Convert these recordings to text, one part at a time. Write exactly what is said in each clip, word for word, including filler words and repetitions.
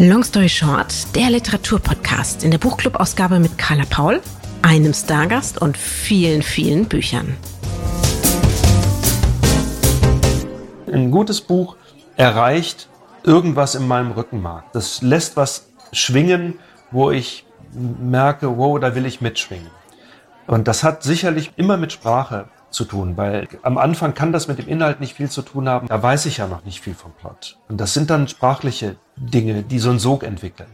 Long Story Short, der Literaturpodcast in der Buchclub-Ausgabe mit Carla Paul, einem Stargast und vielen, vielen Büchern. Ein gutes Buch erreicht irgendwas in meinem Rückenmark. Das lässt was schwingen, wo ich merke, wow, da will ich mitschwingen. Und das hat sicherlich immer mit Sprache zu tun, weil am Anfang kann das mit dem Inhalt nicht viel zu tun haben. Da weiß ich ja noch nicht viel vom Plot. Und das sind dann sprachliche Dinge, die so einen Sog entwickeln.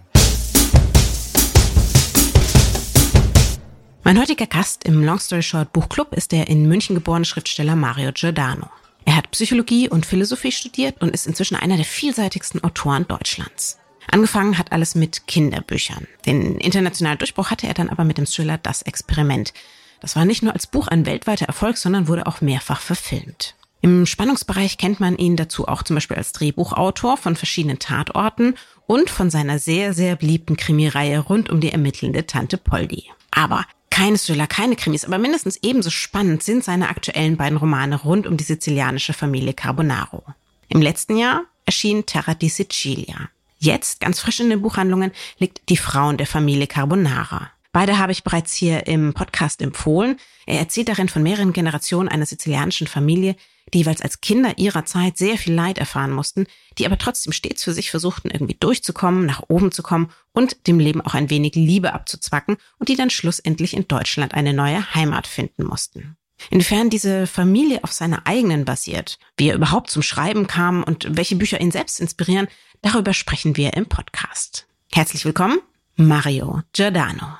Mein heutiger Gast im Long Story Short Buchclub ist der in München geborene Schriftsteller Mario Giordano. Er hat Psychologie und Philosophie studiert und ist inzwischen einer der vielseitigsten Autoren Deutschlands. Angefangen hat alles mit Kinderbüchern. Den internationalen Durchbruch hatte er dann aber mit dem Thriller Das Experiment. Das war nicht nur als Buch ein weltweiter Erfolg, sondern wurde auch mehrfach verfilmt. Im Spannungsbereich kennt man ihn dazu auch zum Beispiel als Drehbuchautor von verschiedenen Tatorten und von seiner sehr, sehr beliebten Krimireihe rund um die ermittelnde Tante Poldi. Aber keine Thriller, keine Krimis, aber mindestens ebenso spannend sind seine aktuellen beiden Romane rund um die sizilianische Familie Carbonaro. Im letzten Jahr erschien Terra di Sicilia. Jetzt, ganz frisch in den Buchhandlungen, liegt Die Frauen der Familie Carbonara. Beide habe ich bereits hier im Podcast empfohlen. Er erzählt darin von mehreren Generationen einer sizilianischen Familie, die jeweils als Kinder ihrer Zeit sehr viel Leid erfahren mussten, die aber trotzdem stets für sich versuchten, irgendwie durchzukommen, nach oben zu kommen und dem Leben auch ein wenig Liebe abzuzwacken und die dann schlussendlich in Deutschland eine neue Heimat finden mussten. Inwiefern diese Familie auf seiner eigenen basiert, wie er überhaupt zum Schreiben kam und welche Bücher ihn selbst inspirieren, darüber sprechen wir im Podcast. Herzlich willkommen, Mario Giordano.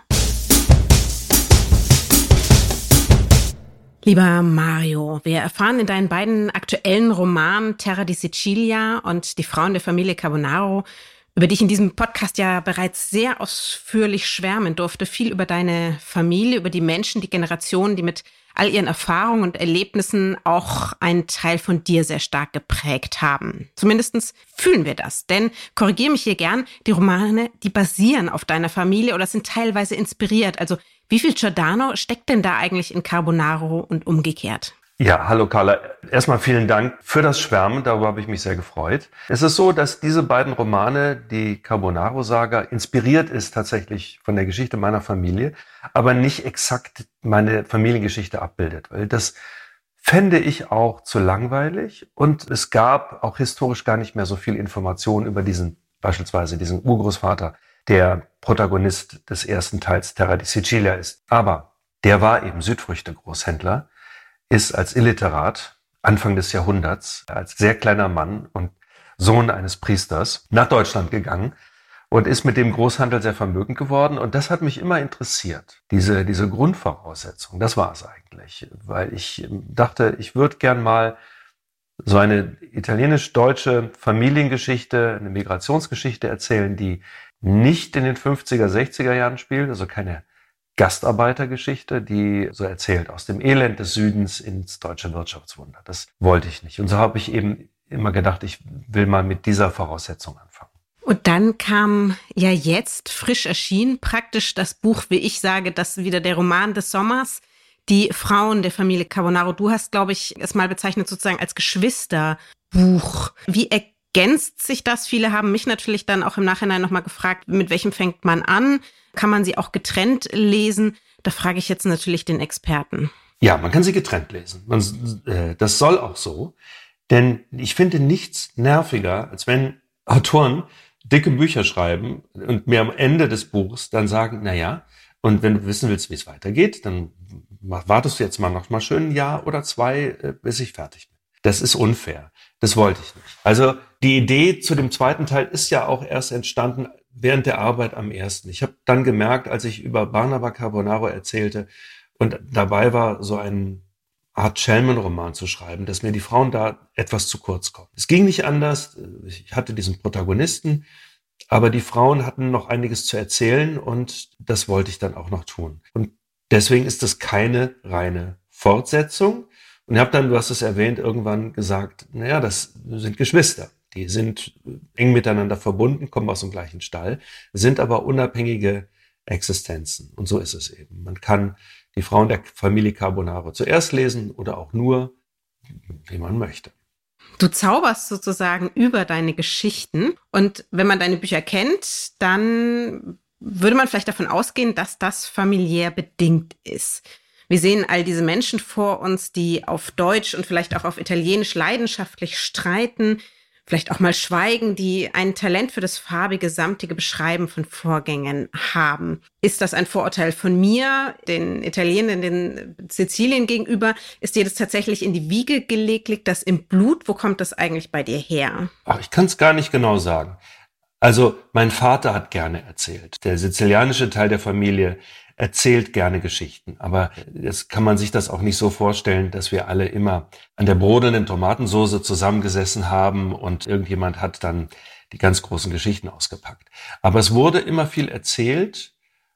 Lieber Mario, wir erfahren in deinen beiden aktuellen Romanen Terra di Sicilia und Die Frauen der Familie Carbonaro, über die ich in diesem Podcast ja bereits sehr ausführlich schwärmen durfte, viel über deine Familie, über die Menschen, die Generationen, die mit all ihren Erfahrungen und Erlebnissen auch einen Teil von dir sehr stark geprägt haben. Zumindest fühlen wir das, denn, korrigiere mich hier gern, die Romane, die basieren auf deiner Familie oder sind teilweise inspiriert. Also wie viel Giordano steckt denn da eigentlich in Carbonaro und umgekehrt? Ja, hallo Carla. Erstmal vielen Dank für das Schwärmen, darüber habe ich mich sehr gefreut. Es ist so, dass diese beiden Romane, die Carbonaro-Saga, inspiriert ist tatsächlich von der Geschichte meiner Familie, aber nicht exakt meine Familiengeschichte abbildet, weil das fände ich auch zu langweilig und es gab auch historisch gar nicht mehr so viel Information über diesen, beispielsweise diesen Urgroßvater, der Protagonist des ersten Teils Terra di Sicilia ist. Aber der war eben Südfrüchte-Großhändler, ist als Illiterat Anfang des Jahrhunderts, als sehr kleiner Mann und Sohn eines Priesters, nach Deutschland gegangen und ist mit dem Großhandel sehr vermögend geworden. Und das hat mich immer interessiert, diese, diese Grundvoraussetzung. Das war es eigentlich, weil ich dachte, ich würde gern mal so eine italienisch-deutsche Familiengeschichte, eine Migrationsgeschichte erzählen, die nicht in den fünfziger, sechziger Jahren spielt, also keine Gastarbeitergeschichte, die so erzählt aus dem Elend des Südens ins deutsche Wirtschaftswunder. Das wollte ich nicht. Und so habe ich eben immer gedacht, ich will mal mit dieser Voraussetzung anfangen. Und dann kam ja jetzt frisch erschienen praktisch das Buch, wie ich sage, das wieder der Roman des Sommers, Die Frauen der Familie Carbonaro. Du hast, glaube ich, es mal bezeichnet sozusagen als Geschwisterbuch. Wie ergänzt sich das? Viele haben mich natürlich dann auch im Nachhinein nochmal gefragt, mit welchem fängt man an? Kann man sie auch getrennt lesen? Da frage ich jetzt natürlich den Experten. Ja, man kann sie getrennt lesen. Man, äh, das soll auch so. Denn ich finde nichts nerviger, als wenn Autoren dicke Bücher schreiben und mir am Ende des Buchs dann sagen, na ja, und wenn du wissen willst, wie es weitergeht, dann wartest du jetzt mal noch mal schön ein Jahr oder zwei, äh, bis ich fertig bin. Das ist unfair. Das wollte ich nicht. Also die Idee zu dem zweiten Teil ist ja auch erst entstanden während der Arbeit am ersten. Ich habe dann gemerkt, als ich über Barnaba Carbonaro erzählte und dabei war, so eine Art Schelmenroman zu schreiben, dass mir die Frauen da etwas zu kurz kommen. Es ging nicht anders. Ich hatte diesen Protagonisten, aber die Frauen hatten noch einiges zu erzählen und das wollte ich dann auch noch tun. Und deswegen ist das keine reine Fortsetzung. Und ich habe dann, du hast es erwähnt, irgendwann gesagt, naja, das sind Geschwister. Die sind eng miteinander verbunden, kommen aus dem gleichen Stall, sind aber unabhängige Existenzen. Und so ist es eben. Man kann die Frauen der Familie Carbonaro zuerst lesen oder auch nur, wie man möchte. Du zauberst sozusagen über deine Geschichten. Und wenn man deine Bücher kennt, dann würde man vielleicht davon ausgehen, dass das familiär bedingt ist. Wir sehen all diese Menschen vor uns, die auf Deutsch und vielleicht auch auf Italienisch leidenschaftlich streiten, vielleicht auch mal schweigen, die ein Talent für das farbige, samtige Beschreiben von Vorgängen haben. Ist das ein Vorurteil von mir, den Italienern, den Sizilien gegenüber? Ist dir das tatsächlich in die Wiege gelegt? Liegt das im Blut? Wo kommt das eigentlich bei dir her? Ach, ich kann es gar nicht genau sagen. Also mein Vater hat gerne erzählt. Der sizilianische Teil der Familie erzählt gerne Geschichten. Aber jetzt kann man sich das auch nicht so vorstellen, dass wir alle immer an der brodelnden Tomatensoße zusammengesessen haben und irgendjemand hat dann die ganz großen Geschichten ausgepackt. Aber es wurde immer viel erzählt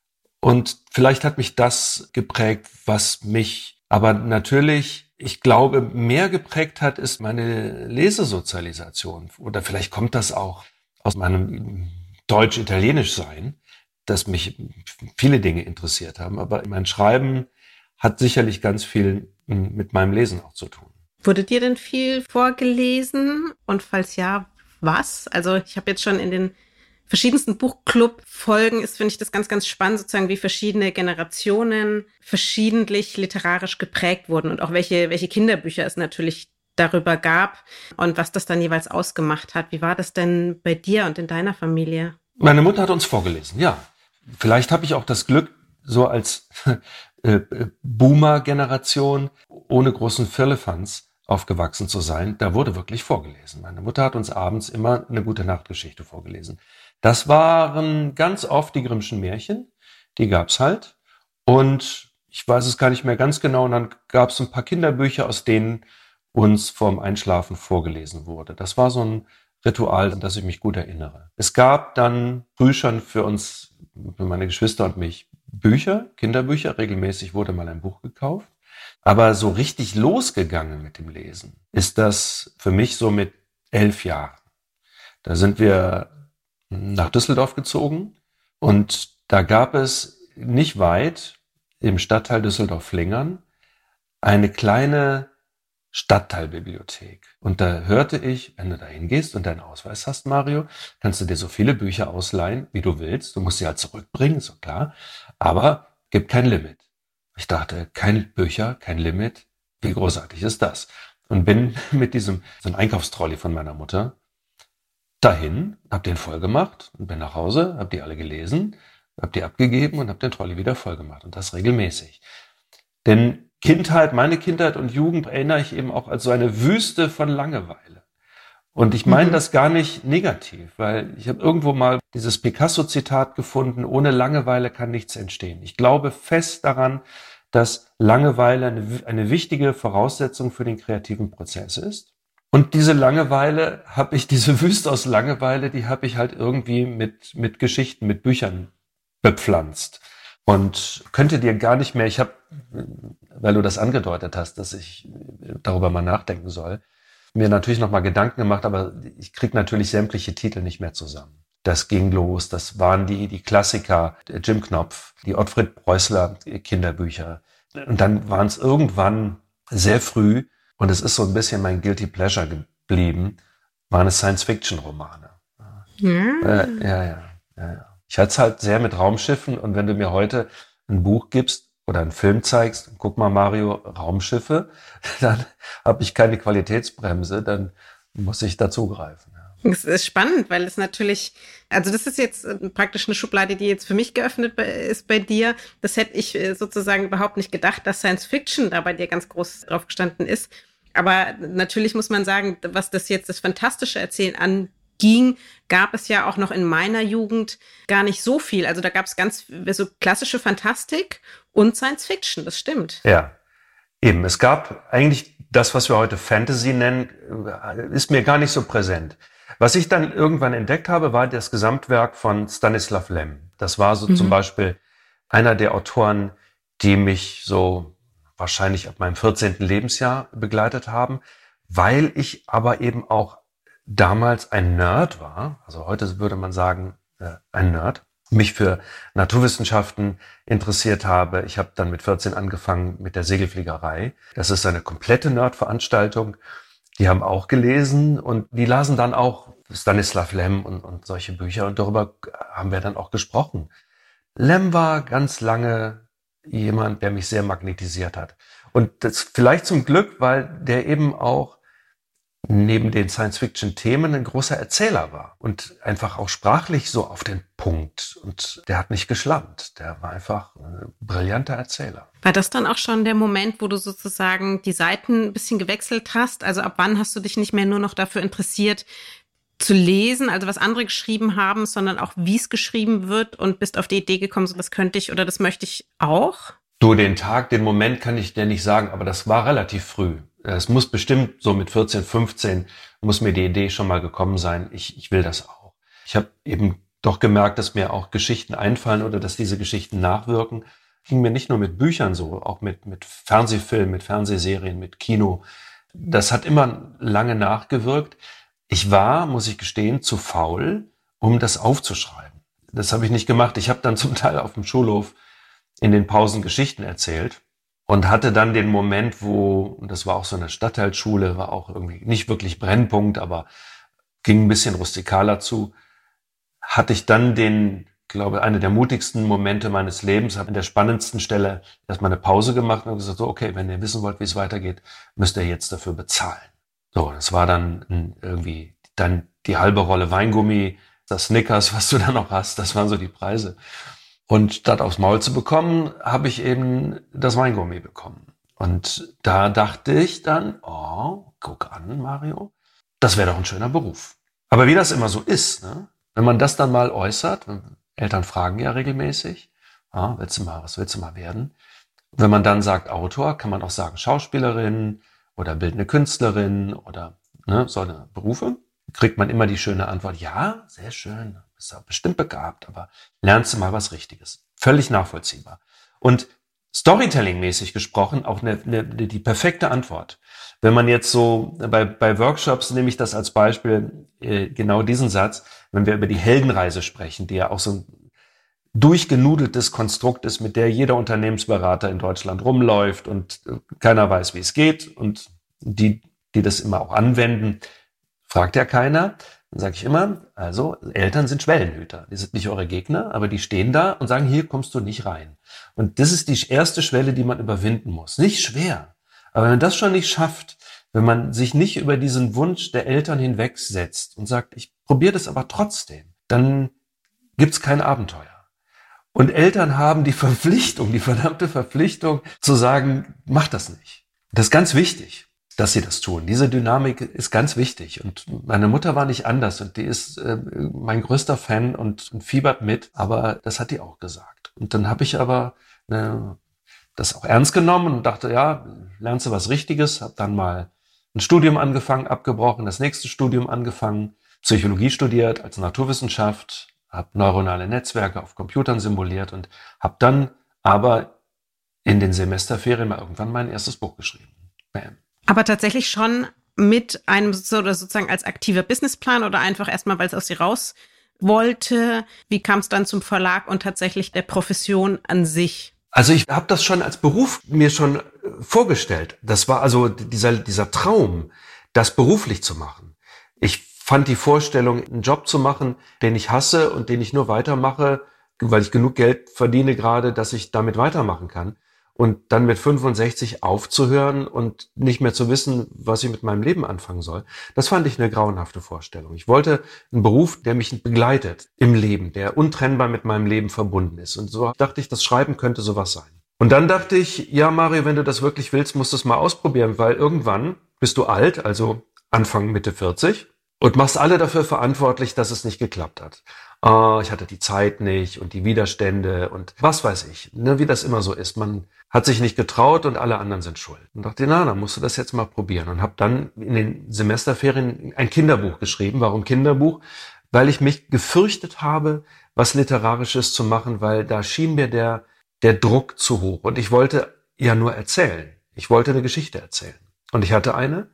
und vielleicht hat mich das geprägt, was mich aber natürlich, ich glaube, mehr geprägt hat, ist meine Lesesozialisation. Oder vielleicht kommt das auch aus meinem Deutsch-Italienisch-Sein, dass mich viele Dinge interessiert haben. Aber mein Schreiben hat sicherlich ganz viel mit meinem Lesen auch zu tun. Wurde dir denn viel vorgelesen? Und falls ja, was? Also ich habe jetzt schon in den verschiedensten Buchclub-Folgen ist, finde ich das ganz, ganz spannend, sozusagen wie verschiedene Generationen verschiedentlich literarisch geprägt wurden und auch welche, welche Kinderbücher es natürlich darüber gab und was das dann jeweils ausgemacht hat. Wie war das denn bei dir und in deiner Familie? Meine Mutter hat uns vorgelesen, ja. Vielleicht habe ich auch das Glück, so als äh, Boomer-Generation ohne großen Firlefanz aufgewachsen zu sein. Da wurde wirklich vorgelesen. Meine Mutter hat uns abends immer eine Gute-Nacht-Geschichte vorgelesen. Das waren ganz oft die Grimmschen Märchen. Die gab's halt. Und ich weiß es gar nicht mehr ganz genau. Und dann gab es ein paar Kinderbücher, aus denen uns vorm Einschlafen vorgelesen wurde. Das war so ein Ritual, an das ich mich gut erinnere. Es gab dann früh schon für uns, für meine Geschwister und mich, Bücher, Kinderbücher. Regelmäßig wurde mal ein Buch gekauft. Aber so richtig losgegangen mit dem Lesen ist das für mich so mit elf Jahren. Da sind wir nach Düsseldorf gezogen und da gab es nicht weit im Stadtteil Düsseldorf-Flingern eine kleine Stadtteilbibliothek. Und da hörte ich, wenn du da hingehst und deinen Ausweis hast, Mario, kannst du dir so viele Bücher ausleihen, wie du willst. Du musst sie halt zurückbringen, ist so klar. Aber gibt kein Limit. Ich dachte, kein Bücher, kein Limit. Wie großartig ist das? Und bin mit diesem, so ein Einkaufstrolley von meiner Mutter dahin, hab den voll gemacht und bin nach Hause, hab die alle gelesen, hab die abgegeben und hab den Trolley wieder voll gemacht. Und das regelmäßig. Denn Kindheit, meine Kindheit und Jugend erinnere ich eben auch als so eine Wüste von Langeweile. Und ich meine mhm. das gar nicht negativ, weil ich habe irgendwo mal dieses Picasso-Zitat gefunden, ohne Langeweile kann nichts entstehen. Ich glaube fest daran, dass Langeweile eine, eine wichtige Voraussetzung für den kreativen Prozess ist. Und diese Langeweile habe ich, diese Wüste aus Langeweile, die habe ich halt irgendwie mit, mit Geschichten, mit Büchern bepflanzt. Und könnte dir gar nicht mehr, ich habe, weil du das angedeutet hast, dass ich darüber mal nachdenken soll, mir natürlich nochmal Gedanken gemacht, aber ich krieg natürlich sämtliche Titel nicht mehr zusammen. Das ging los, das waren die die Klassiker, Jim Knopf, die Ottfried Preußler Kinderbücher. Und dann waren es irgendwann sehr früh, und es ist so ein bisschen mein Guilty Pleasure geblieben, waren es Science-Fiction-Romane. Ja. Äh, ja, ja, ja, ja. Ich hatte es halt sehr mit Raumschiffen, und wenn du mir heute ein Buch gibst oder einen Film zeigst, guck mal Mario, Raumschiffe, dann habe ich keine Qualitätsbremse, dann muss ich dazugreifen. Ja. Das ist spannend, weil es natürlich, also das ist jetzt praktisch eine Schublade, die jetzt für mich geöffnet ist bei dir. Das hätte ich sozusagen überhaupt nicht gedacht, dass Science Fiction da bei dir ganz groß drauf gestanden ist. Aber natürlich muss man sagen, was das jetzt das fantastische Erzählen an ging, gab es ja auch noch in meiner Jugend gar nicht so viel. Also da gab es ganz so klassische Fantastik und Science Fiction, das stimmt. Ja, eben. Es gab eigentlich das, was wir heute Fantasy nennen, ist mir gar nicht so präsent. Was ich dann irgendwann entdeckt habe, war das Gesamtwerk von Stanislav Lem. Das war so mhm. zum Beispiel einer der Autoren, die mich so wahrscheinlich ab meinem vierzehnten Lebensjahr begleitet haben, weil ich aber eben auch damals ein Nerd war, also heute würde man sagen, äh, ein Nerd, mich für Naturwissenschaften interessiert habe. Ich habe dann mit vierzehn angefangen mit der Segelfliegerei. Das ist eine komplette Nerdveranstaltung. Die haben auch gelesen und die lasen dann auch Stanislav Lem und, und solche Bücher und darüber haben wir dann auch gesprochen. Lem war ganz lange jemand, der mich sehr magnetisiert hat. Und das vielleicht zum Glück, weil der eben auch neben den Science-Fiction-Themen ein großer Erzähler war und einfach auch sprachlich so auf den Punkt. Und der hat nicht geschlammt. Der war einfach ein brillanter Erzähler. War das dann auch schon der Moment, wo du sozusagen die Seiten ein bisschen gewechselt hast? Also ab wann hast du dich nicht mehr nur noch dafür interessiert, zu lesen, also was andere geschrieben haben, sondern auch, wie es geschrieben wird und bist auf die Idee gekommen, so das könnte ich oder das möchte ich auch? Du, den Tag, den Moment kann ich dir nicht sagen, aber das war relativ früh. Es muss bestimmt so mit vierzehn, fünfzehn muss mir die Idee schon mal gekommen sein. Ich, ich will das auch. Ich habe eben doch gemerkt, dass mir auch Geschichten einfallen oder dass diese Geschichten nachwirken. Ging mir nicht nur mit Büchern so, auch mit, mit Fernsehfilmen, mit Fernsehserien, mit Kino. Das hat immer lange nachgewirkt. Ich war, muss ich gestehen, zu faul, um das aufzuschreiben. Das habe ich nicht gemacht. Ich habe dann zum Teil auf dem Schulhof in den Pausen Geschichten erzählt und hatte dann den Moment, wo, und das war auch so eine Stadtteilschule, war auch irgendwie nicht wirklich Brennpunkt, aber ging ein bisschen rustikaler zu, hatte ich dann den, glaube eine der mutigsten Momente meines Lebens, habe in der spannendsten Stelle erstmal eine Pause gemacht und gesagt, so, okay, wenn ihr wissen wollt, wie es weitergeht, müsst ihr jetzt dafür bezahlen. So, das war dann irgendwie dann die halbe Rolle Weingummi, das Snickers, was du da noch hast, das waren so die Preise. Und statt aufs Maul zu bekommen, habe ich eben das Weingummi bekommen. Und da dachte ich dann, oh, guck an, Mario, das wäre doch ein schöner Beruf. Aber wie das immer so ist, ne? Wenn man das dann mal äußert, Eltern fragen ja regelmäßig, ah, willst du mal, was willst du mal werden? Wenn man dann sagt Autor, kann man auch sagen Schauspielerin oder bildende Künstlerin oder ne, so eine Berufe. Kriegt man immer die schöne Antwort, ja, sehr schön, bist ja bestimmt begabt, aber lernst du mal was Richtiges. Völlig nachvollziehbar. Und Storytelling-mäßig gesprochen, auch eine, eine, die perfekte Antwort. Wenn man jetzt so, bei, bei Workshops nehme ich das als Beispiel, äh, genau diesen Satz, wenn wir über die Heldenreise sprechen, die ja auch so ein durchgenudeltes Konstrukt ist, mit der jeder Unternehmensberater in Deutschland rumläuft und keiner weiß, wie es geht und die, die das immer auch anwenden, fragt ja keiner. Dann sage ich immer, also Eltern sind Schwellenhüter. Die sind nicht eure Gegner, aber die stehen da und sagen, hier kommst du nicht rein. Und das ist die erste Schwelle, die man überwinden muss. Nicht schwer, aber wenn man das schon nicht schafft, wenn man sich nicht über diesen Wunsch der Eltern hinwegsetzt und sagt, ich probiere das aber trotzdem, dann gibt's kein Abenteuer. Und Eltern haben die Verpflichtung, die verdammte Verpflichtung zu sagen, mach das nicht. Das ist ganz wichtig, dass sie das tun. Diese Dynamik ist ganz wichtig. Und meine Mutter war nicht anders und die ist äh, mein größter Fan und, und fiebert mit. Aber das hat die auch gesagt. Und dann habe ich aber äh, das auch ernst genommen und dachte, ja, lernst du was Richtiges. Habe dann mal ein Studium angefangen, abgebrochen, das nächste Studium angefangen, Psychologie studiert als Naturwissenschaft, habe neuronale Netzwerke auf Computern simuliert und habe dann aber in den Semesterferien mal irgendwann mein erstes Buch geschrieben. Bam. Aber tatsächlich schon mit einem so oder sozusagen als aktiver Businessplan oder einfach erstmal, weil es aus dir raus wollte. Wie kam es dann zum Verlag und tatsächlich der Profession an sich? Also ich habe das schon als Beruf mir schon vorgestellt. Das war also dieser, dieser Traum, das beruflich zu machen. Ich fand die Vorstellung, einen Job zu machen, den ich hasse und den ich nur weitermache, weil ich genug Geld verdiene gerade, dass ich damit weitermachen kann. Und dann mit fünfundsechzig aufzuhören und nicht mehr zu wissen, was ich mit meinem Leben anfangen soll, das fand ich eine grauenhafte Vorstellung. Ich wollte einen Beruf, der mich begleitet im Leben, der untrennbar mit meinem Leben verbunden ist. Und so dachte ich, das Schreiben könnte sowas sein. Und dann dachte ich, ja Mario, wenn du das wirklich willst, musst du es mal ausprobieren, weil irgendwann bist du alt, also Anfang, Mitte vierzig, und machst alle dafür verantwortlich, dass es nicht geklappt hat. Oh, ich hatte die Zeit nicht und die Widerstände und was weiß ich, ne, wie das immer so ist. Man hat sich nicht getraut und alle anderen sind schuld. Und dachte, na, dann musst du das jetzt mal probieren. Und habe dann in den Semesterferien ein Kinderbuch geschrieben. Warum Kinderbuch? Weil ich mich gefürchtet habe, was Literarisches zu machen, weil da schien mir der, der Druck zu hoch. Und ich wollte ja nur erzählen. Ich wollte eine Geschichte erzählen. Und ich hatte eine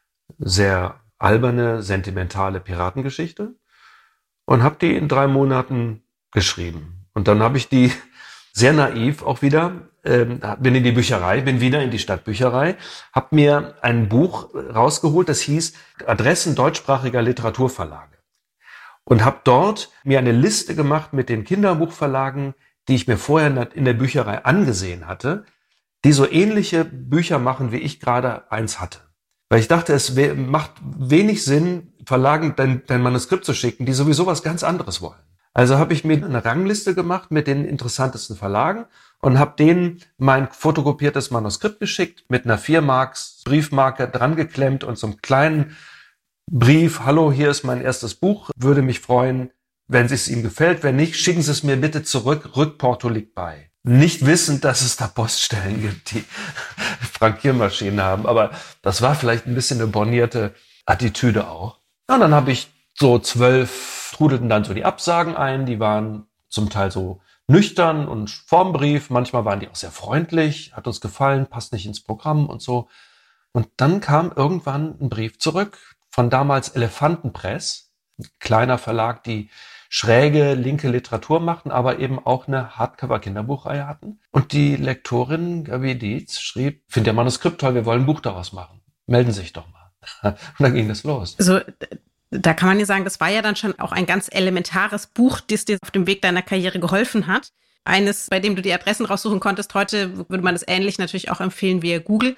sehr alberne, sentimentale Piratengeschichte und habe die in drei Monaten geschrieben. Und dann habe ich die sehr naiv auch wieder, ähm, bin in die Bücherei, bin wieder in die Stadtbücherei, habe mir ein Buch rausgeholt, das hieß Adressen deutschsprachiger Literaturverlage. Und habe dort mir eine Liste gemacht mit den Kinderbuchverlagen, die ich mir vorher in der Bücherei angesehen hatte, die so ähnliche Bücher machen, wie ich gerade eins hatte. Weil ich dachte, es we- macht wenig Sinn, Verlagen dein, dein Manuskript zu schicken, die sowieso was ganz anderes wollen. Also habe ich mir eine Rangliste gemacht mit den interessantesten Verlagen und habe denen mein fotokopiertes Manuskript geschickt, mit einer vier Marks Briefmarke dran geklemmt und so einem kleinen Brief: Hallo, hier ist mein erstes Buch, würde mich freuen, wenn es Ihnen gefällt. Wenn nicht, schicken Sie es mir bitte zurück, Rückporto liegt bei. Nicht wissend, dass es da Poststellen gibt, die Frankiermaschinen haben, aber das war vielleicht ein bisschen eine bornierte Attitüde auch. Ja, und dann habe ich so zwölf, trudelten dann so die Absagen ein, die waren zum Teil so nüchtern und Formbrief, manchmal waren die auch sehr freundlich, hat uns gefallen, passt nicht ins Programm und so. Und dann kam irgendwann ein Brief zurück von damals Elefantenpress, ein kleiner Verlag, die schräge linke Literatur machten, aber eben auch eine Hardcover-Kinderbuchreihe hatten. Und die Lektorin Gabi Dietz schrieb: Finde Ihr Manuskript toll, wir wollen ein Buch daraus machen. Melden Sie sich doch mal. Und dann ging das los. Also da kann man ja sagen, das war ja dann schon auch ein ganz elementares Buch, das dir auf dem Weg deiner Karriere geholfen hat. Eines, bei dem du die Adressen raussuchen konntest. Heute würde man das ähnlich natürlich auch empfehlen via Google.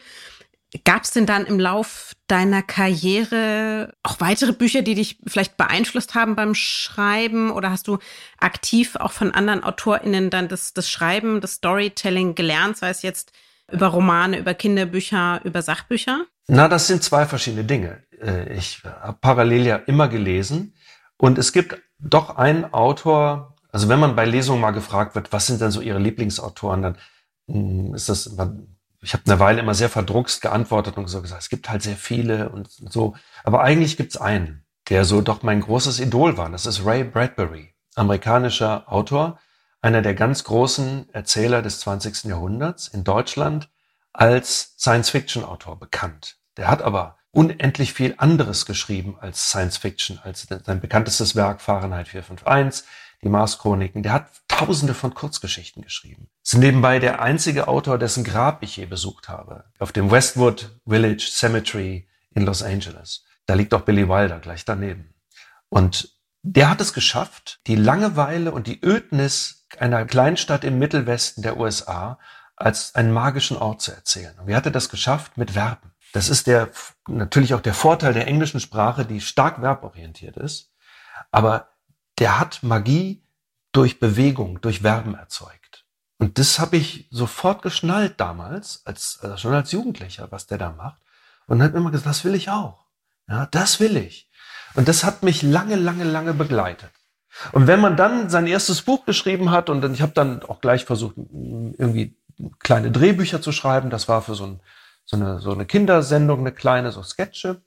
Gab es denn dann im Lauf deiner Karriere auch weitere Bücher, die dich vielleicht beeinflusst haben beim Schreiben? Oder hast du aktiv auch von anderen AutorInnen dann das, das Schreiben, das Storytelling gelernt, sei es jetzt über Romane, über Kinderbücher, über Sachbücher? Na, das sind zwei verschiedene Dinge. Ich habe parallel ja immer gelesen. Und es gibt doch einen Autor, also wenn man bei Lesungen mal gefragt wird, was sind denn so Ihre Lieblingsautoren, dann ist das immer... Ich habe eine Weile immer sehr verdruckst geantwortet und so gesagt, es gibt halt sehr viele und so. Aber eigentlich gibt's einen, der so doch mein großes Idol war. Das ist Ray Bradbury, amerikanischer Autor, einer der ganz großen Erzähler des zwanzigsten Jahrhunderts, in Deutschland als Science-Fiction-Autor bekannt. Der hat aber unendlich viel anderes geschrieben als Science-Fiction, als sein bekanntestes Werk Fahrenheit vier fünf eins, die Mars-Chroniken. Der hat Tausende von Kurzgeschichten geschrieben. Ist nebenbei der einzige Autor, dessen Grab ich je besucht habe. Auf dem Westwood Village Cemetery in Los Angeles. Da liegt auch Billy Wilder gleich daneben. Und der hat es geschafft, die Langeweile und die Ödnis einer Kleinstadt im Mittelwesten der U S A als einen magischen Ort zu erzählen. Und wie hat er das geschafft? Mit Verben. Das ist der, natürlich auch der Vorteil der englischen Sprache, die stark verborientiert ist. Aber der hat Magie durch Bewegung, durch Verben erzeugt. Und das habe ich sofort geschnallt damals, als, also schon als Jugendlicher, was der da macht. Und habe immer gesagt, das will ich auch. Ja, das will ich. Und das hat mich lange, lange, lange begleitet. Und wenn man dann sein erstes Buch geschrieben hat, und ich habe dann auch gleich versucht, irgendwie kleine Drehbücher zu schreiben, das war für so, ein, so, eine, so eine Kindersendung, eine kleine, so Sketche,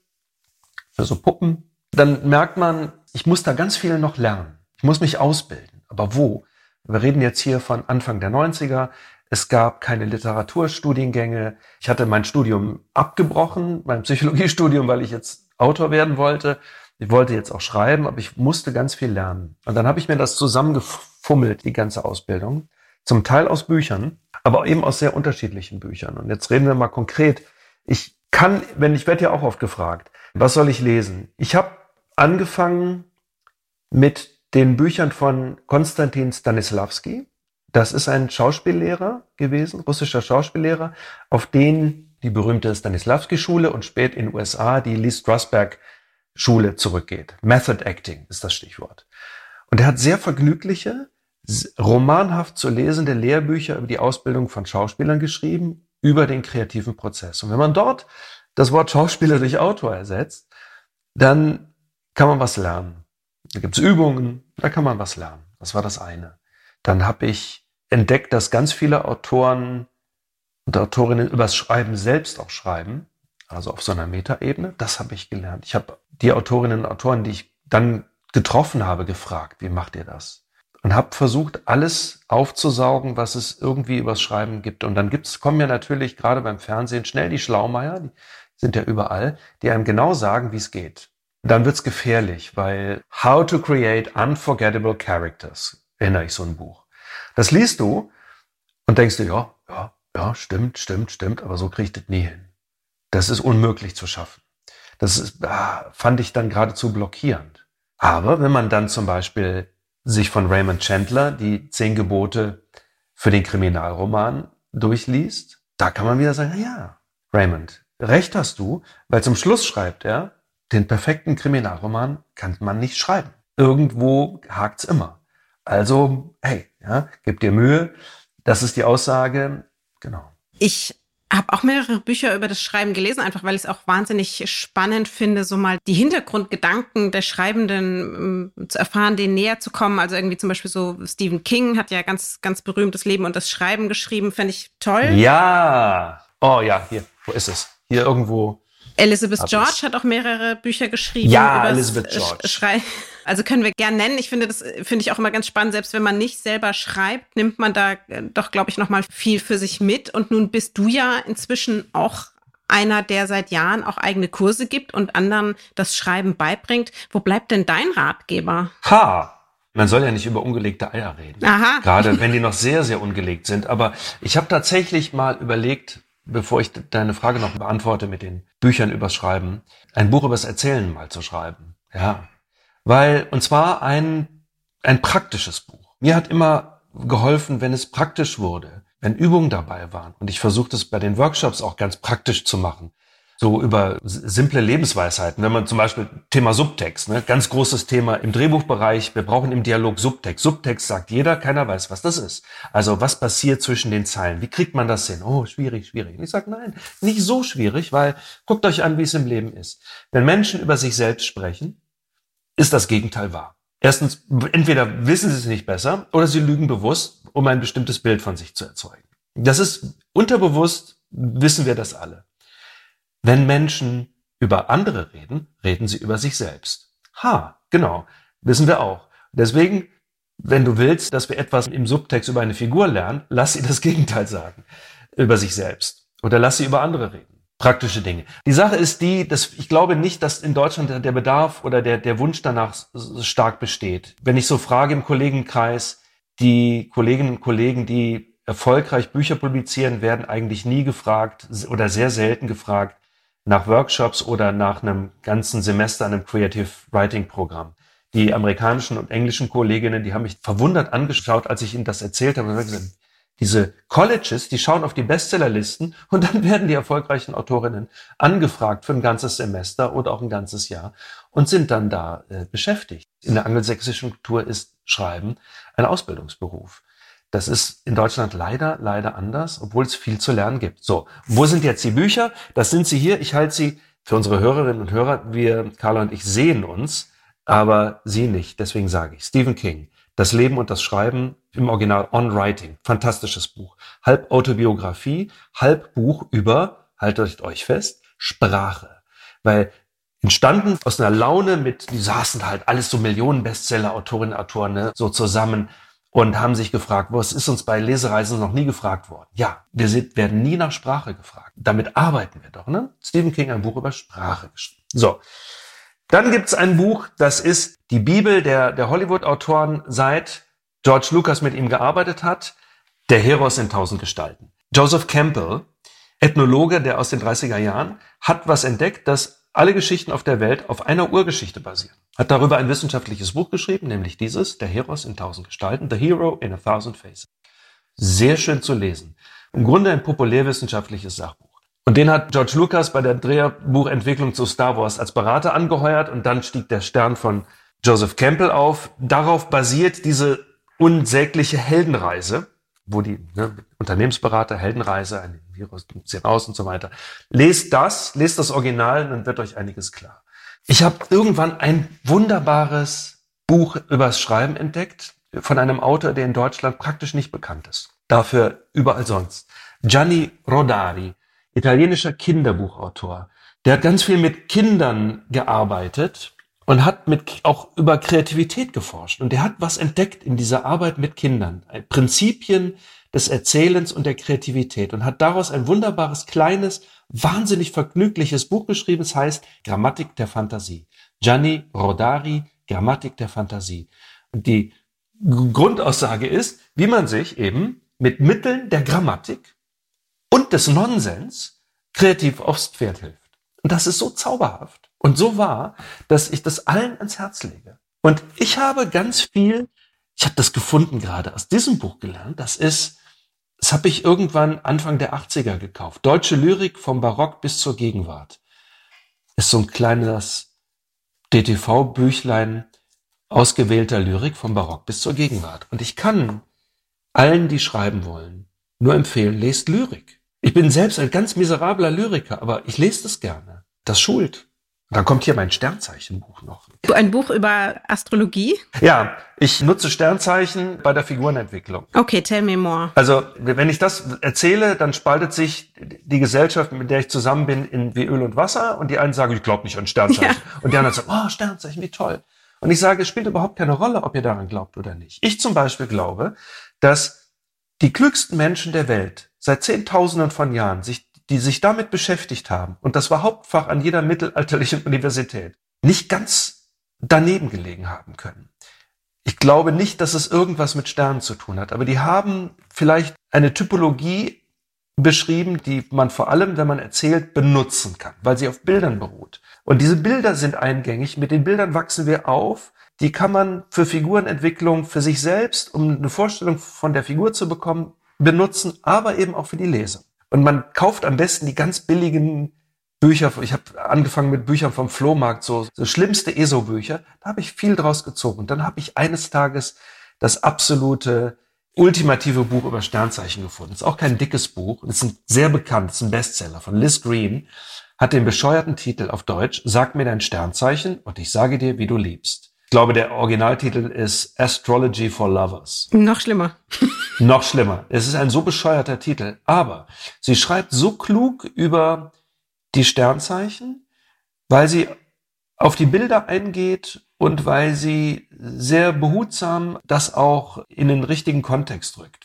für so Puppen, dann merkt man, ich muss da ganz viel noch lernen. Ich muss mich ausbilden. Aber wo? Wir reden jetzt hier von Anfang der neunziger. Es gab keine Literaturstudiengänge. Ich hatte mein Studium abgebrochen, mein Psychologiestudium, weil ich jetzt Autor werden wollte. Ich wollte jetzt auch schreiben, aber ich musste ganz viel lernen. Und dann habe ich mir das zusammengefummelt, die ganze Ausbildung. Zum Teil aus Büchern, aber eben aus sehr unterschiedlichen Büchern. Und jetzt reden wir mal konkret. Ich kann, wenn ich werde ja auch oft gefragt, was soll ich lesen? Ich habe angefangen mit den Büchern von Konstantin Stanislavski. Das ist ein Schauspiellehrer gewesen, russischer Schauspiellehrer, auf den die berühmte Stanislavski-Schule und spät in den U S A die Lee Strasberg-Schule zurückgeht. Method Acting ist das Stichwort. Und er hat sehr vergnügliche, romanhaft zu lesende Lehrbücher über die Ausbildung von Schauspielern geschrieben, über den kreativen Prozess. Und wenn man dort das Wort Schauspieler durch Autor ersetzt, dann kann man was lernen. Da gibt's Übungen, da kann man was lernen. Das war das eine. Dann habe ich entdeckt, dass ganz viele Autoren und Autorinnen übers Schreiben selbst auch schreiben, also auf so einer Metaebene. Das habe ich gelernt. Ich habe die Autorinnen und Autoren, die ich dann getroffen habe, gefragt, wie macht ihr das? Und habe versucht, alles aufzusaugen, was es irgendwie übers Schreiben gibt. Und dann gibt's, kommen ja natürlich gerade beim Fernsehen schnell die Schlaumeier, die sind ja überall, die einem genau sagen, wie es geht. Dann wird's gefährlich, weil How to Create Unforgettable Characters, erinnere ich so ein Buch. Das liest du Und denkst du, ja, ja, ja, stimmt, stimmt, stimmt, aber so kriege ich das nie hin. Das ist unmöglich zu schaffen. Das ist, ah, fand ich dann geradezu blockierend. Aber wenn man dann zum Beispiel sich von Raymond Chandler die zehn Gebote für den Kriminalroman durchliest, da kann man wieder sagen, ja, Raymond, recht hast du, weil zum Schluss schreibt er, den perfekten Kriminalroman kann man nicht schreiben. Irgendwo hakt's immer. Also, hey, ja, gib dir Mühe. Das ist die Aussage, genau. Ich habe auch mehrere Bücher über das Schreiben gelesen, einfach weil ich es auch wahnsinnig spannend finde, so mal die Hintergrundgedanken der Schreibenden ähm, zu erfahren, denen näher zu kommen. Also irgendwie zum Beispiel so Stephen King hat ja ganz, ganz berühmtes Leben und das Schreiben geschrieben, fände ich toll. Ja, oh ja, hier, wo ist es? Hier irgendwo. Elizabeth Hab George ich's. hat auch mehrere Bücher geschrieben. Ja, übers Elizabeth George. Schrei- Also können wir gern nennen. Ich finde, das finde ich auch immer ganz spannend. Selbst wenn man nicht selber schreibt, nimmt man da äh, doch, glaube ich, noch mal viel für sich mit. Und nun bist du ja inzwischen auch einer, der seit Jahren auch eigene Kurse gibt und anderen das Schreiben beibringt. Wo bleibt denn dein Ratgeber? Ha! Man soll ja nicht über ungelegte Eier reden. Aha. Gerade wenn die noch sehr, sehr ungelegt sind. Aber ich habe tatsächlich mal überlegt, bevor ich deine Frage noch beantworte mit den Büchern übers Schreiben, ein Buch übers Erzählen mal zu schreiben. Ja. Weil, und zwar ein, ein praktisches Buch. Mir hat immer geholfen, wenn es praktisch wurde, wenn Übungen dabei waren. Und ich versuche das bei den Workshops auch ganz praktisch zu machen. So über simple Lebensweisheiten. Wenn man zum Beispiel Thema Subtext, ne, ganz großes Thema im Drehbuchbereich. Wir brauchen im Dialog Subtext. Subtext sagt jeder, keiner weiß, was das ist. Also was passiert zwischen den Zeilen? Wie kriegt man das hin? Oh, schwierig, schwierig. Und ich sage, nein, nicht so schwierig, weil guckt euch an, wie es im Leben ist. Wenn Menschen über sich selbst sprechen, ist das Gegenteil wahr. Erstens, entweder wissen sie es nicht besser oder sie lügen bewusst, um ein bestimmtes Bild von sich zu erzeugen. Das ist unterbewusst, wissen wir das alle. Wenn Menschen über andere reden, reden sie über sich selbst. Ha, genau, wissen wir auch. Deswegen, wenn du willst, dass wir etwas im Subtext über eine Figur lernen, lass sie das Gegenteil sagen, über sich selbst. Oder lass sie über andere reden. Praktische Dinge. Die Sache ist die, dass ich glaube nicht, dass in Deutschland der Bedarf oder der, der Wunsch danach stark besteht. Wenn ich so frage im Kollegenkreis, die Kolleginnen und Kollegen, die erfolgreich Bücher publizieren, werden eigentlich nie gefragt oder sehr selten gefragt, nach Workshops oder nach einem ganzen Semester einem Creative Writing Programm. Die amerikanischen und englischen Kolleginnen, die haben mich verwundert angeschaut, als ich ihnen das erzählt habe. Und haben gesagt, diese Colleges, die schauen auf die Bestsellerlisten und dann werden die erfolgreichen Autorinnen angefragt für ein ganzes Semester oder auch ein ganzes Jahr und sind dann da äh, beschäftigt. In der angelsächsischen Kultur ist Schreiben ein Ausbildungsberuf. Das ist in Deutschland leider, leider anders, obwohl es viel zu lernen gibt. So, wo sind jetzt die Bücher? Das sind sie hier. Ich halte sie für unsere Hörerinnen und Hörer. Wir, Carla und ich, sehen uns, aber sie nicht. Deswegen sage ich, Stephen King, Das Leben und das Schreiben, im Original On Writing. Fantastisches Buch. Halb Autobiografie, halb Buch über, haltet euch fest, Sprache. Weil entstanden aus einer Laune mit, die saßen halt alles so Millionen Bestseller-Autorinnen und Autoren, ne, so zusammen. Und haben sich gefragt, was ist uns bei Lesereisen noch nie gefragt worden? Ja, wir sind, werden nie nach Sprache gefragt. Damit arbeiten wir doch, ne? Stephen King, ein Buch über Sprache geschrieben. So. Dann gibt's ein Buch, das ist die Bibel der, der Hollywood-Autoren, seit George Lucas mit ihm gearbeitet hat. Der Heros in tausend Gestalten. Joseph Campbell, Ethnologe, der aus den dreißiger Jahren, hat was entdeckt, dass alle Geschichten auf der Welt auf einer Urgeschichte basieren. Hat darüber ein wissenschaftliches Buch geschrieben, nämlich dieses, Der Heros in tausend Gestalten, The Hero in a Thousand Faces. Sehr schön zu lesen. Im Grunde ein populärwissenschaftliches Sachbuch. Und den hat George Lucas bei der Drehbuchentwicklung zu Star Wars als Berater angeheuert und dann stieg der Stern von Joseph Campbell auf. Darauf basiert diese unsägliche Heldenreise, wo die ne, Unternehmensberater, Heldenreise, ein Virus sieht aus und so weiter. Lest das, lest das Original, dann wird euch einiges klar. Ich habe irgendwann ein wunderbares Buch übers Schreiben entdeckt von einem Autor, der in Deutschland praktisch nicht bekannt ist. Dafür überall sonst. Gianni Rodari, italienischer Kinderbuchautor. Der hat ganz viel mit Kindern gearbeitet und hat mit auch über Kreativität geforscht. Und der hat was entdeckt in dieser Arbeit mit Kindern. Prinzipien des Erzählens und der Kreativität. Und hat daraus ein wunderbares, kleines, wahnsinnig vergnügliches Buch geschrieben. Es heißt Grammatik der Fantasie. Gianni Rodari, Grammatik der Fantasie. Und die Grundaussage ist, wie man sich eben mit Mitteln der Grammatik und des Nonsens kreativ aufs Pferd hilft. Und das ist so zauberhaft und so wahr, dass ich das allen ans Herz lege. Und ich habe ganz viel, ich habe das gefunden gerade, aus diesem Buch gelernt. Das ist, das habe ich irgendwann Anfang der achtziger gekauft. Deutsche Lyrik vom Barock bis zur Gegenwart. Ist so ein kleines D T V-Büchlein ausgewählter Lyrik vom Barock bis zur Gegenwart. Und ich kann allen, die schreiben wollen, nur empfehlen, lest Lyrik. Ich bin selbst ein ganz miserabler Lyriker, aber ich lese das gerne. Das schult. Und dann kommt hier mein Sternzeichenbuch noch. Du ein Buch über Astrologie? Ja, ich nutze Sternzeichen bei der Figurenentwicklung. Okay, tell me more. Also, wenn ich das erzähle, dann spaltet sich die Gesellschaft, mit der ich zusammen bin, in wie Öl und Wasser. Und die einen sagen, ich glaube nicht an Sternzeichen. Ja. Und die anderen sagen, oh, Sternzeichen, wie toll. Und ich sage, es spielt überhaupt keine Rolle, ob ihr daran glaubt oder nicht. Ich zum Beispiel glaube, dass die klügsten Menschen der Welt seit Zehntausenden von Jahren, sich, die sich damit beschäftigt haben, und das war Hauptfach an jeder mittelalterlichen Universität, nicht ganz daneben gelegen haben können. Ich glaube nicht, dass es irgendwas mit Sternen zu tun hat, aber die haben vielleicht eine Typologie beschrieben, die man vor allem, wenn man erzählt, benutzen kann, weil sie auf Bildern beruht. Und diese Bilder sind eingängig, mit den Bildern wachsen wir auf, die kann man für Figurenentwicklung für sich selbst, um eine Vorstellung von der Figur zu bekommen, benutzen, aber eben auch für die Leser. Und man kauft am besten die ganz billigen Bücher. Ich habe angefangen mit Büchern vom Flohmarkt, so, so schlimmste E S O-Bücher. Da habe ich viel draus gezogen. Und dann habe ich eines Tages das absolute ultimative Buch über Sternzeichen gefunden. Es ist auch kein dickes Buch. Es ist ein sehr bekannt, es ist ein Bestseller von Liz Green. Hat den bescheuerten Titel auf Deutsch, Sag mir dein Sternzeichen und ich sage dir, wie du liebst. Ich glaube, der Originaltitel ist Astrology for Lovers. Noch schlimmer. Noch schlimmer. Es ist ein so bescheuerter Titel. Aber sie schreibt so klug über die Sternzeichen, weil sie auf die Bilder eingeht und weil sie sehr behutsam das auch in den richtigen Kontext rückt.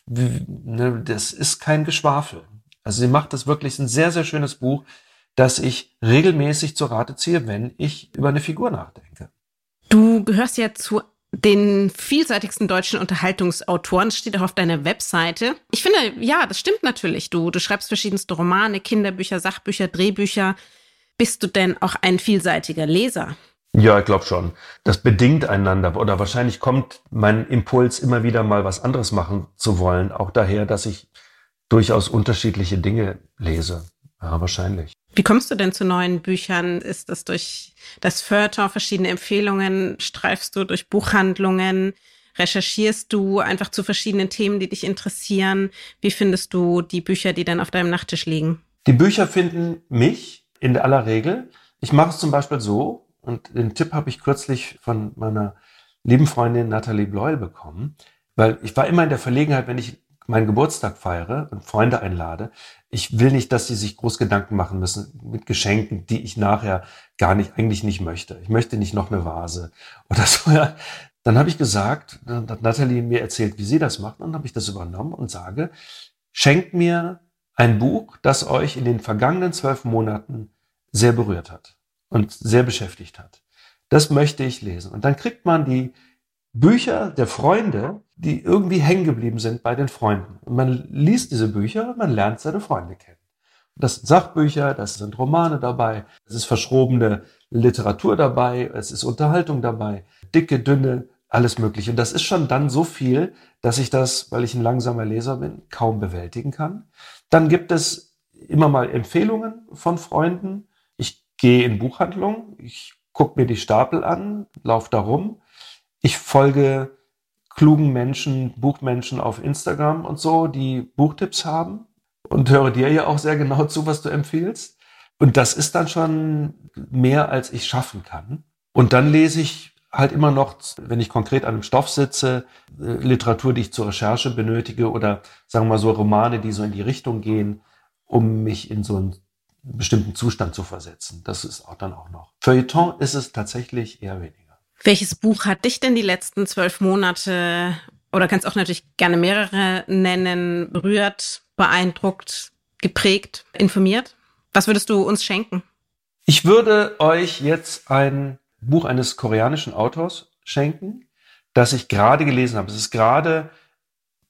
Das ist kein Geschwafel. Also sie macht das wirklich ein sehr, sehr schönes Buch, das ich regelmäßig zur Rate ziehe, wenn ich über eine Figur nachdenke. Du gehörst ja zu den vielseitigsten deutschen Unterhaltungsautoren, steht auch auf deiner Webseite. Ich finde, ja, das stimmt natürlich. Du, du schreibst verschiedenste Romane, Kinderbücher, Sachbücher, Drehbücher. Bist du denn auch ein vielseitiger Leser? Ja, ich glaube schon. Das bedingt einander. Oder wahrscheinlich kommt mein Impuls, immer wieder mal was anderes machen zu wollen, auch daher, dass ich durchaus unterschiedliche Dinge lese. Ja, wahrscheinlich. Wie kommst du denn zu neuen Büchern? Ist das durch das Feuilleton, verschiedene Empfehlungen? Streifst du durch Buchhandlungen? Recherchierst du einfach zu verschiedenen Themen, die dich interessieren? Wie findest du die Bücher, die dann auf deinem Nachttisch liegen? Die Bücher finden mich in aller Regel. Ich mache es zum Beispiel so, und den Tipp habe ich kürzlich von meiner lieben Freundin Nathalie Bleuel bekommen, weil ich war immer in der Verlegenheit, wenn ich meinen Geburtstag feiere und Freunde einlade. Ich will nicht, dass sie sich groß Gedanken machen müssen mit Geschenken, die ich nachher gar nicht, eigentlich nicht möchte. Ich möchte nicht noch eine Vase oder so. Ja. Dann habe ich gesagt, dann hat Nathalie mir erzählt, wie sie das macht. Und dann habe ich das übernommen und sage, schenkt mir ein Buch, das euch in den vergangenen zwölf Monaten sehr berührt hat und sehr beschäftigt hat. Das möchte ich lesen. Und dann kriegt man die Bücher der Freunde, die irgendwie hängen geblieben sind bei den Freunden. Und man liest diese Bücher und man lernt seine Freunde kennen. Das sind Sachbücher, das sind Romane dabei, es ist verschrobene Literatur dabei, es ist Unterhaltung dabei, dicke, dünne, alles Mögliche. Und das ist schon dann so viel, dass ich das, weil ich ein langsamer Leser bin, kaum bewältigen kann. Dann gibt es immer mal Empfehlungen von Freunden. Ich gehe in Buchhandlungen, ich gucke mir die Stapel an, laufe da rum. Ich folge klugen Menschen, Buchmenschen auf Instagram und so, die Buchtipps haben und höre dir ja auch sehr genau zu, was du empfiehlst. Und das ist dann schon mehr, als ich schaffen kann. Und dann lese ich halt immer noch, wenn ich konkret an einem Stoff sitze, Literatur, die ich zur Recherche benötige oder sagen wir mal so Romane, die so in die Richtung gehen, um mich in so einen bestimmten Zustand zu versetzen. Das ist auch dann auch noch. Feuilleton ist es tatsächlich eher weniger. Welches Buch hat dich denn die letzten zwölf Monate, oder kannst auch natürlich gerne mehrere nennen, berührt, beeindruckt, geprägt, informiert? Was würdest du uns schenken? Ich würde euch jetzt ein Buch eines koreanischen Autors schenken, das ich gerade gelesen habe. Es ist gerade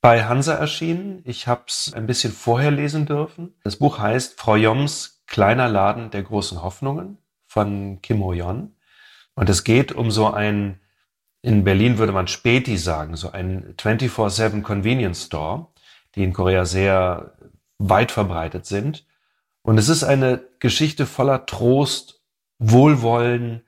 bei Hansa erschienen. Ich habe es ein bisschen vorher lesen dürfen. Das Buch heißt Frau Joms kleiner Laden der großen Hoffnungen von Kim Ho-yeon. Und es geht um so ein, in Berlin würde man Späti sagen, so ein vierundzwanzig sieben Convenience Store, die in Korea sehr weit verbreitet sind. Und es ist eine Geschichte voller Trost, Wohlwollen,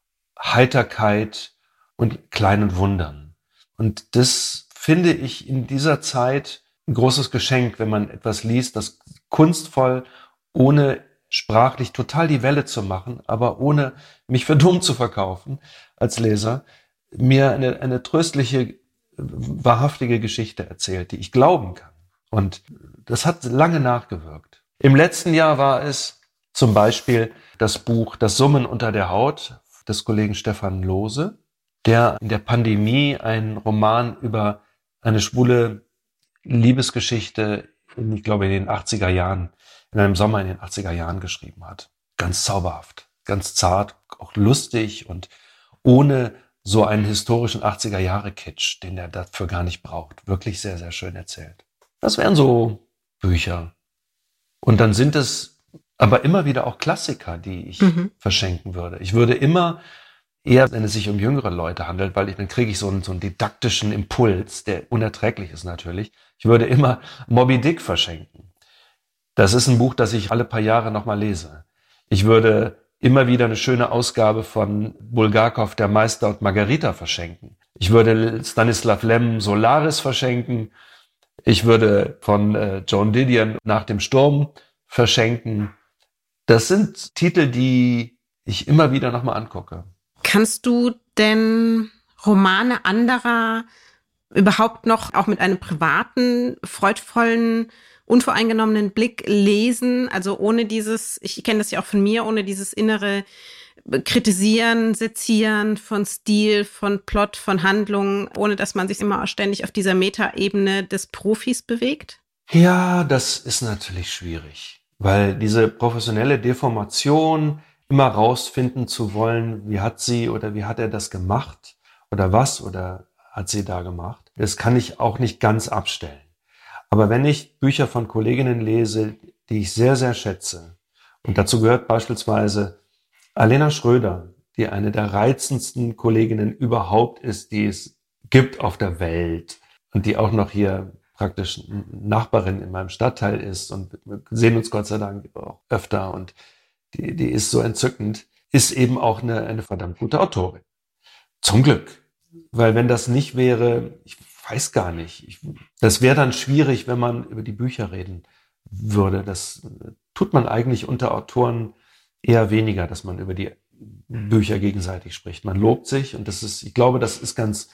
Heiterkeit und kleinen Wundern. Und das finde ich in dieser Zeit ein großes Geschenk, wenn man etwas liest, das kunstvoll, ohne sprachlich total die Welle zu machen, aber ohne mich für dumm zu verkaufen als Leser, mir eine, eine tröstliche, wahrhaftige Geschichte erzählt, die ich glauben kann. Und das hat lange nachgewirkt. Im letzten Jahr war es zum Beispiel das Buch Das Summen unter der Haut des Kollegen Stefan Lohse, der in der Pandemie einen Roman über eine schwule Liebesgeschichte, in, ich glaube in den achtziger Jahren, in einem Sommer in den achtziger Jahren geschrieben hat. Ganz zauberhaft, ganz zart, auch lustig und ohne so einen historischen achtziger-Jahre-Kitsch, den er dafür gar nicht braucht. Wirklich sehr, sehr schön erzählt. Das wären so Bücher. Und dann sind es aber immer wieder auch Klassiker, die ich mhm. verschenken würde. Ich würde immer eher, wenn es sich um jüngere Leute handelt, weil ich, dann kriege ich so einen, so einen didaktischen Impuls, der unerträglich ist natürlich. Ich würde immer Moby Dick verschenken. Das ist ein Buch, das ich alle paar Jahre nochmal lese. Ich würde immer wieder eine schöne Ausgabe von Bulgakov, Der Meister und Margarita, verschenken. Ich würde Stanislav Lem Solaris verschenken. Ich würde von äh, Joan Didion Nach dem Sturm verschenken. Das sind Titel, die ich immer wieder nochmal angucke. Kannst du denn Romane anderer überhaupt noch auch mit einem privaten, freudvollen, unvoreingenommenen Blick lesen? Also ohne dieses, ich kenne das ja auch von mir, ohne dieses innere Kritisieren, Sezieren von Stil, von Plot, von Handlung, ohne dass man sich immer ständig auf dieser Metaebene des Profis bewegt? Ja, das ist natürlich schwierig, weil diese professionelle Deformation, immer rausfinden zu wollen, wie hat sie oder wie hat er das gemacht oder was oder hat sie da gemacht, das kann ich auch nicht ganz abstellen. Aber wenn ich Bücher von Kolleginnen lese, die ich sehr, sehr schätze, und dazu gehört beispielsweise Alena Schröder, die eine der reizendsten Kolleginnen überhaupt ist, die es gibt auf der Welt und die auch noch hier praktisch Nachbarin in meinem Stadtteil ist und wir sehen uns Gott sei Dank auch öfter und die, die ist so entzückend, ist eben auch eine, eine verdammt gute Autorin. Zum Glück. Weil wenn das nicht wäre, ich weiß gar nicht, ich, das wäre dann schwierig, wenn man über die Bücher reden würde. Das tut man eigentlich unter Autoren eher weniger, dass man über die Bücher gegenseitig spricht. Man lobt sich und das ist, ich glaube, das ist ganz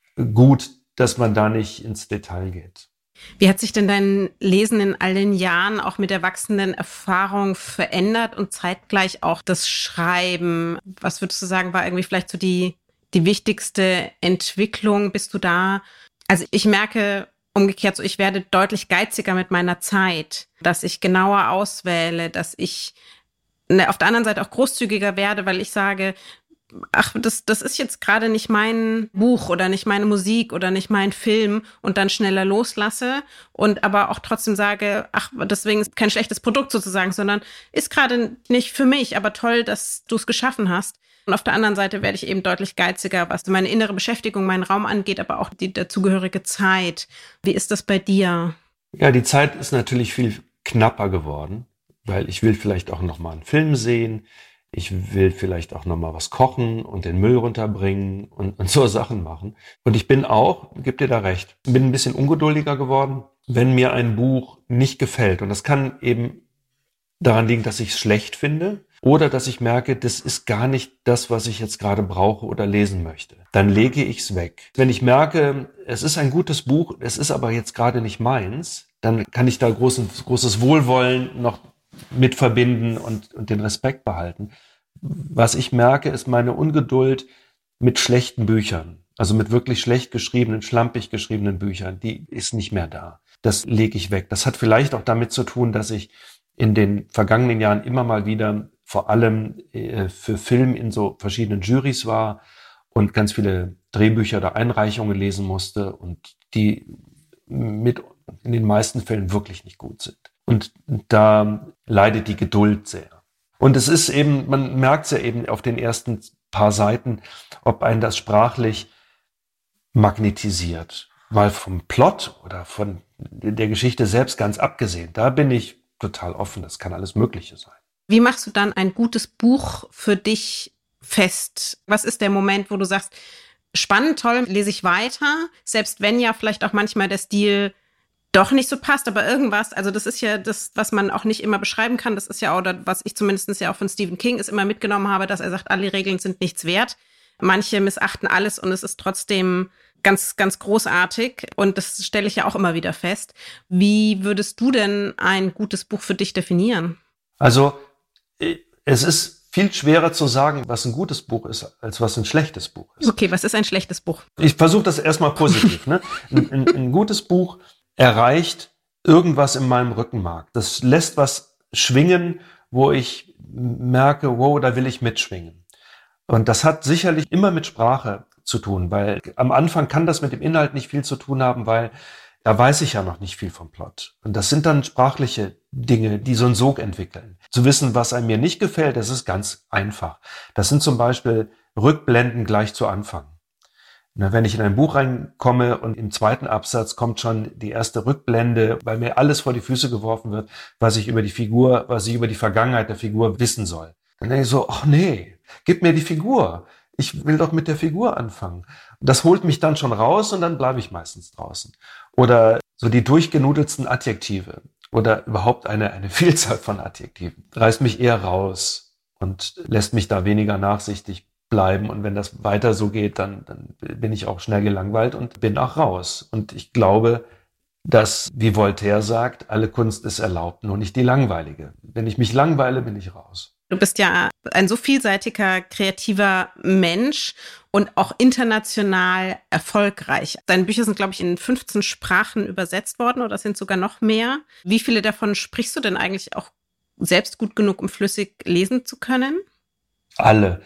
gut, dass man da nicht ins Detail geht. Wie hat sich denn dein Lesen in all den Jahren auch mit der wachsenden Erfahrung verändert und zeitgleich auch das Schreiben? Was würdest du sagen, war irgendwie vielleicht so die, die wichtigste Entwicklung? Bist du da? Also ich merke umgekehrt so, ich werde deutlich geiziger mit meiner Zeit, dass ich genauer auswähle, dass ich ne, auf der anderen Seite auch großzügiger werde, weil ich sage, ach, das, das ist jetzt gerade nicht mein Buch oder nicht meine Musik oder nicht mein Film und dann schneller loslasse und aber auch trotzdem sage, ach, deswegen ist kein schlechtes Produkt sozusagen, sondern ist gerade nicht für mich, aber toll, dass du es geschaffen hast. Und auf der anderen Seite werde ich eben deutlich geiziger, was meine innere Beschäftigung, meinen Raum angeht, aber auch die dazugehörige Zeit. Wie ist das bei dir? Ja, die Zeit ist natürlich viel knapper geworden, weil ich will vielleicht auch noch mal einen Film sehen. Ich will vielleicht auch noch mal was kochen und den Müll runterbringen und, und so Sachen machen. Und ich bin auch, gib dir da recht, bin ein bisschen ungeduldiger geworden, wenn mir ein Buch nicht gefällt. Und das kann eben daran liegen, dass ich es schlecht finde oder dass ich merke, das ist gar nicht das, was ich jetzt gerade brauche oder lesen möchte. Dann lege ich es weg. Wenn ich merke, es ist ein gutes Buch, es ist aber jetzt gerade nicht meins, dann kann ich da großes, großes Wohlwollen noch mit verbinden und, und den Respekt behalten. Was ich merke, ist meine Ungeduld mit schlechten Büchern, also mit wirklich schlecht geschriebenen, schlampig geschriebenen Büchern, die ist nicht mehr da. Das lege ich weg. Das hat vielleicht auch damit zu tun, dass ich in den vergangenen Jahren immer mal wieder vor allem äh, für Film in so verschiedenen Jurys war und ganz viele Drehbücher oder Einreichungen lesen musste und die mit in den meisten Fällen wirklich nicht gut sind. Und da leidet die Geduld sehr. Und es ist eben, man merkt es ja eben auf den ersten paar Seiten, ob einen das sprachlich magnetisiert. Mal vom Plot oder von der Geschichte selbst ganz abgesehen. Da bin ich total offen. Das kann alles Mögliche sein. Wie machst du dann ein gutes Buch für dich fest? Was ist der Moment, wo du sagst, spannend, toll, lese ich weiter, selbst wenn ja vielleicht auch manchmal der Stil doch nicht so passt, aber irgendwas, also das ist ja das, was man auch nicht immer beschreiben kann, das ist ja auch, das, was ich zumindest ja auch von Stephen King ist immer mitgenommen habe, dass er sagt, alle Regeln sind nichts wert. Manche missachten alles und es ist trotzdem ganz, ganz großartig und das stelle ich ja auch immer wieder fest. Wie würdest du denn ein gutes Buch für dich definieren? Also es ist viel schwerer zu sagen, was ein gutes Buch ist, als was ein schlechtes Buch ist. Okay, was ist ein schlechtes Buch? Ich versuche das erstmal positiv. ne? ein, ein, ein gutes Buch erreicht irgendwas in meinem Rückenmark. Das lässt was schwingen, wo ich merke, wow, da will ich mitschwingen. Und das hat sicherlich immer mit Sprache zu tun, weil am Anfang kann das mit dem Inhalt nicht viel zu tun haben, weil da weiß ich ja noch nicht viel vom Plot. Und das sind dann sprachliche Dinge, die so einen Sog entwickeln. Zu wissen, was einem mir nicht gefällt, das ist ganz einfach. Das sind zum Beispiel Rückblenden gleich zu Anfang. Wenn ich in ein Buch reinkomme und im zweiten Absatz kommt schon die erste Rückblende, weil mir alles vor die Füße geworfen wird, was ich über die Figur, was ich über die Vergangenheit der Figur wissen soll. Dann denke ich so, ach nee, gib mir die Figur. Ich will doch mit der Figur anfangen. Das holt mich dann schon raus und dann bleibe ich meistens draußen. Oder so die durchgenudelsten Adjektive oder überhaupt eine, eine Vielzahl von Adjektiven reißt mich eher raus und lässt mich da weniger nachsichtig bleiben. Und wenn das weiter so geht, dann, dann bin ich auch schnell gelangweilt und bin auch raus. Und ich glaube, dass, wie Voltaire sagt, alle Kunst ist erlaubt, nur nicht die langweilige. Wenn ich mich langweile, bin ich raus. Du bist ja ein so vielseitiger, kreativer Mensch und auch international erfolgreich. Deine Bücher sind, glaube ich, in fünfzehn Sprachen übersetzt worden oder sind sogar noch mehr. Wie viele davon sprichst du denn eigentlich auch selbst gut genug, um flüssig lesen zu können? Alle.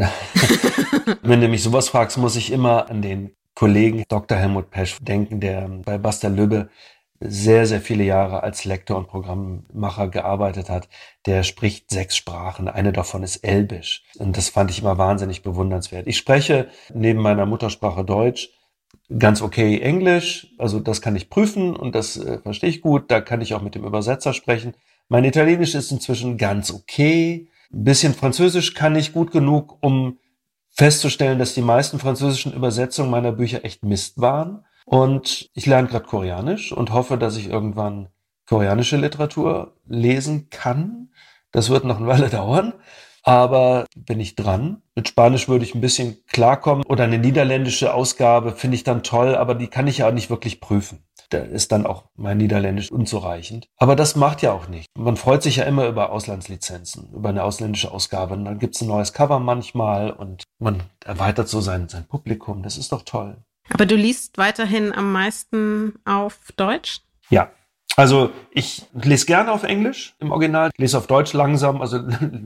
Wenn du mich sowas fragst, muss ich immer an den Kollegen Doktor Helmut Pesch denken, der bei Basterlübbe sehr, sehr viele Jahre als Lektor und Programmmacher gearbeitet hat. Der spricht sechs Sprachen. Eine davon ist Elbisch. Und das fand ich immer wahnsinnig bewundernswert. Ich spreche neben meiner Muttersprache Deutsch ganz okay Englisch. Also das kann ich prüfen und das äh, verstehe ich gut. Da kann ich auch mit dem Übersetzer sprechen. Mein Italienisch ist inzwischen ganz okay. Ein bisschen Französisch kann ich gut genug, um festzustellen, dass die meisten französischen Übersetzungen meiner Bücher echt Mist waren. Und ich lerne gerade Koreanisch und hoffe, dass ich irgendwann koreanische Literatur lesen kann. Das wird noch eine Weile dauern, aber bin ich dran. Mit Spanisch würde ich ein bisschen klarkommen oder eine niederländische Ausgabe finde ich dann toll, aber die kann ich ja auch nicht wirklich prüfen. Da ist dann auch mein Niederländisch unzureichend. Aber das macht ja auch nicht. Man freut sich ja immer über Auslandslizenzen, über eine ausländische Ausgabe. Und dann gibt's ein neues Cover manchmal und man erweitert so sein, sein Publikum. Das ist doch toll. Aber du liest weiterhin am meisten auf Deutsch? Ja, also ich lese gerne auf Englisch im Original, ich lese auf Deutsch langsam, also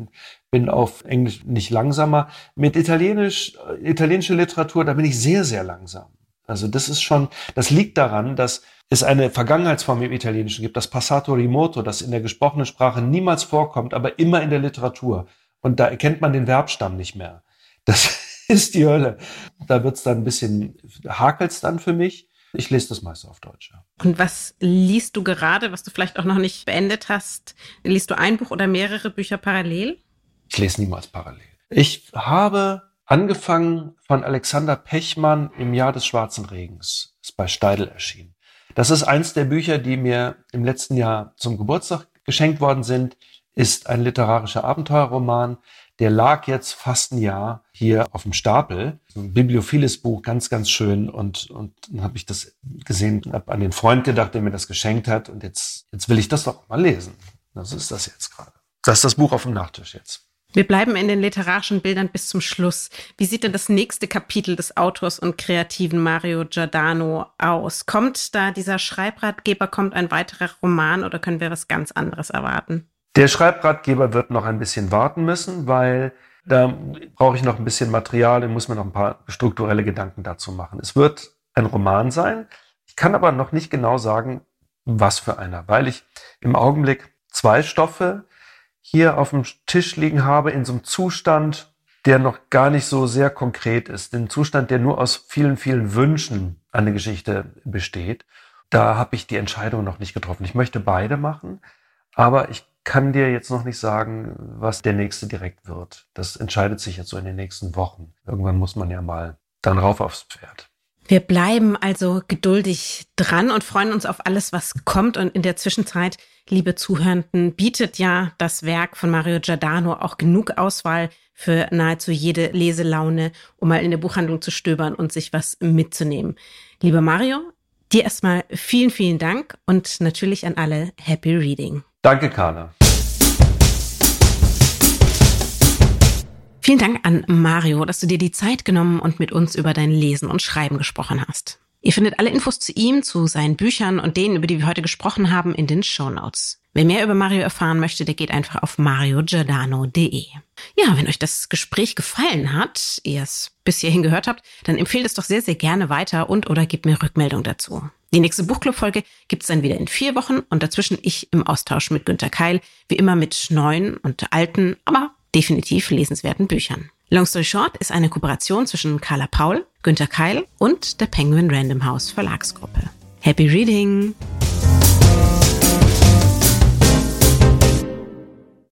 bin auf Englisch nicht langsamer. Mit Italienisch, italienische Literatur, da bin ich sehr, sehr langsam. Also das ist schon, das liegt daran, dass es eine Vergangenheitsform im Italienischen gibt, das Passato Remoto, das in der gesprochenen Sprache niemals vorkommt, aber immer in der Literatur. Und da erkennt man den Verbstamm nicht mehr. Das ist die Hölle. Da wird's dann ein bisschen, hakelt's dann für mich. Ich lese das meiste auf Deutsch. Ja. Und was liest du gerade, was du vielleicht auch noch nicht beendet hast? Liest du ein Buch oder mehrere Bücher parallel? Ich lese niemals parallel. Ich habe angefangen von Alexander Pechmann im Jahr des schwarzen Regens. Ist bei Steidl erschienen. Das ist eins der Bücher, die mir im letzten Jahr zum Geburtstag geschenkt worden sind. Ist ein literarischer Abenteuerroman. Der lag jetzt fast ein Jahr hier auf dem Stapel. Ein bibliophiles Buch, ganz, ganz schön. Und, und dann habe ich das gesehen, habe an den Freund gedacht, der mir das geschenkt hat. Und jetzt, jetzt will ich das doch mal lesen. Das ist das jetzt gerade. Das ist das Buch auf dem Nachttisch jetzt. Wir bleiben in den literarischen Bildern bis zum Schluss. Wie sieht denn das nächste Kapitel des Autors und Kreativen Mario Giordano aus? Kommt da dieser Schreibratgeber, kommt ein weiterer Roman oder können wir was ganz anderes erwarten? Der Schreibratgeber wird noch ein bisschen warten müssen, weil da brauche ich noch ein bisschen Material, da muss man noch ein paar strukturelle Gedanken dazu machen. Es wird ein Roman sein. Ich kann aber noch nicht genau sagen, was für einer, weil ich im Augenblick zwei Stoffe hier auf dem Tisch liegen habe in so einem Zustand, der noch gar nicht so sehr konkret ist. Ein Zustand, der nur aus vielen, vielen Wünschen an eine Geschichte besteht. Da habe ich die Entscheidung noch nicht getroffen. Ich möchte beide machen, aber ich kann dir jetzt noch nicht sagen, was der nächste direkt wird. Das entscheidet sich jetzt so in den nächsten Wochen. Irgendwann muss man ja mal dann rauf aufs Pferd. Wir bleiben also geduldig dran und freuen uns auf alles, was kommt. Und in der Zwischenzeit, liebe Zuhörenden, bietet ja das Werk von Mario Giordano auch genug Auswahl für nahezu jede Leselaune, um mal in der Buchhandlung zu stöbern und sich was mitzunehmen. Lieber Mario, dir erstmal vielen, vielen Dank und natürlich an alle Happy Reading. Danke, Carla. Vielen Dank an Mario, dass du dir die Zeit genommen und mit uns über dein Lesen und Schreiben gesprochen hast. Ihr findet alle Infos zu ihm, zu seinen Büchern und denen, über die wir heute gesprochen haben, in den Shownotes. Wer mehr über Mario erfahren möchte, der geht einfach auf mario giordano punkt de. Ja, wenn euch das Gespräch gefallen hat, ihr es bis hierhin gehört habt, dann empfehlt es doch sehr, sehr gerne weiter und oder gebt mir Rückmeldung dazu. Die nächste Buchclub-Folge gibt's dann wieder in vier Wochen und dazwischen ich im Austausch mit Günter Keil, wie immer mit neuen und alten, aber definitiv lesenswerten Büchern. Long Story Short ist eine Kooperation zwischen Carla Paul, Günter Keil und der Penguin Random House Verlagsgruppe. Happy Reading!